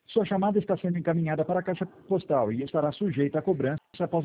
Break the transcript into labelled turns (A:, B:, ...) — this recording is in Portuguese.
A: Sua chamada está sendo encaminhada para a caixa postal e estará sujeita a cobrança após